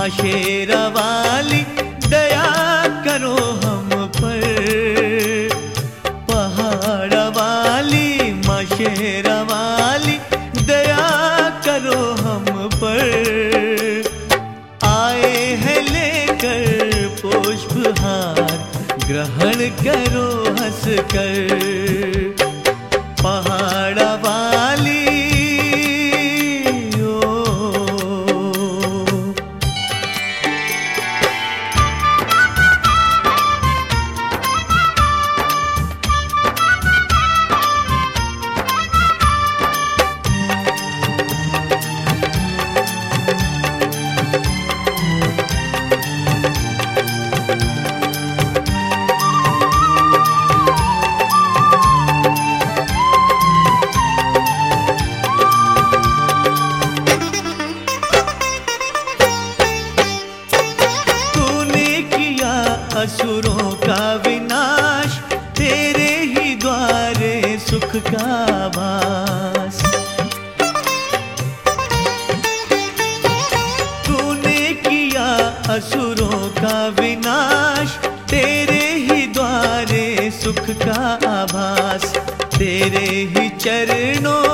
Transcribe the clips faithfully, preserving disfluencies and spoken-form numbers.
माँ शेरा वाली दया करो हम पर। पहाड़ वाली माँ शेरा वाली दया करो हम पर। आए हैं लेकर पुष्पहार ग्रहण करो हंस कर। पहाड़ वाली असुरों का विनाश, तेरे ही द्वारे सुख का भास। तूने किया असुरों का विनाश, तेरे ही द्वारे सुख का आभास। तेरे ही चरणों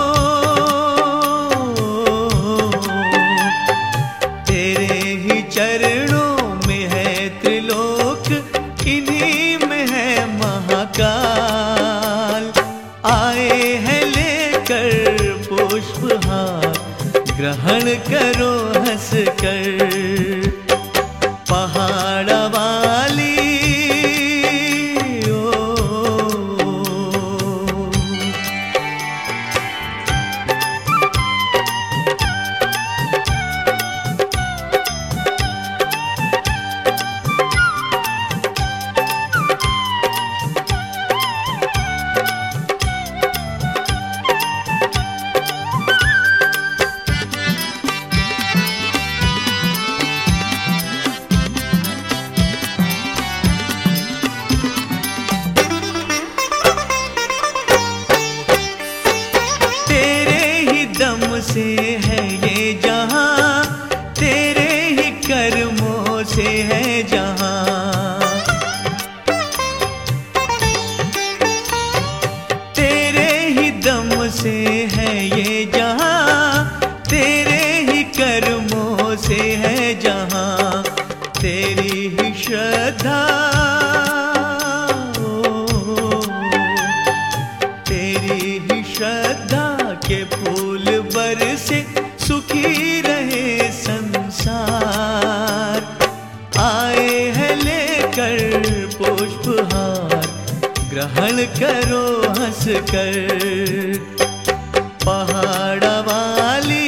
तेरे ही चरणों में है त्रिलोक, इन्हीं में है महाकाल। आए हैं लेकर पुष्पहार ग्रहण करो हंस कर। पहाड़ वाली से है ये जहां, तेरे ही कर्मों से है जहां। तेरे ही दम से है ये जहां, तेरे ही कर्मों से है जहां। तेरी ही श्रद्धा तेरी ही श्रद्धा के फूल बरसे सुखी रहे संसार। आए हैं लेकर पुष्पहार ग्रहण करो हंस कर। पहाड़ वाली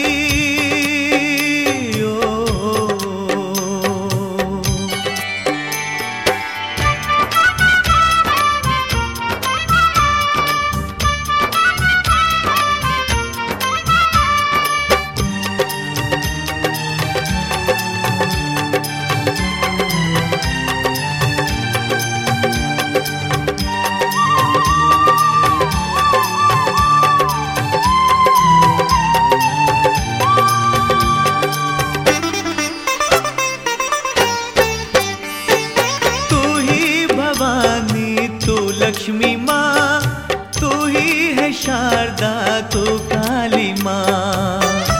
लक्ष्मी माँ, तू ही है शारदा, तू काली माँ।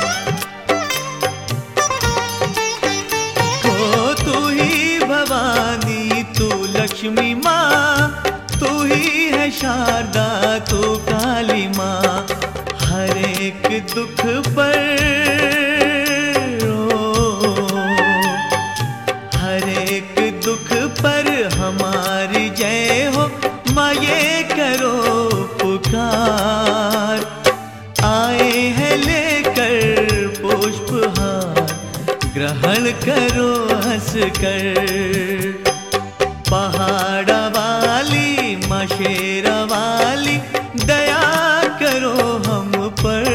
ओ तू ही भवानी, तू लक्ष्मी माँ, तू ही है शारदा, तू काली माँ। हर एक दुख पर ओ, हर एक दुख पर हमारी जय हो माँ, ये करो पुकार। आए हैं लेकर पुष्पहार ग्रहण करो हंस कर। पहाड़ वाली माँ शेरा वाली दया करो हम पर।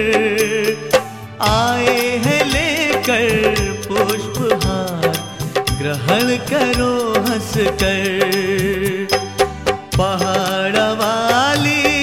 आए हैं लेकर पुष्पहार ग्रहण करो हंस कर। पहाड़ वाली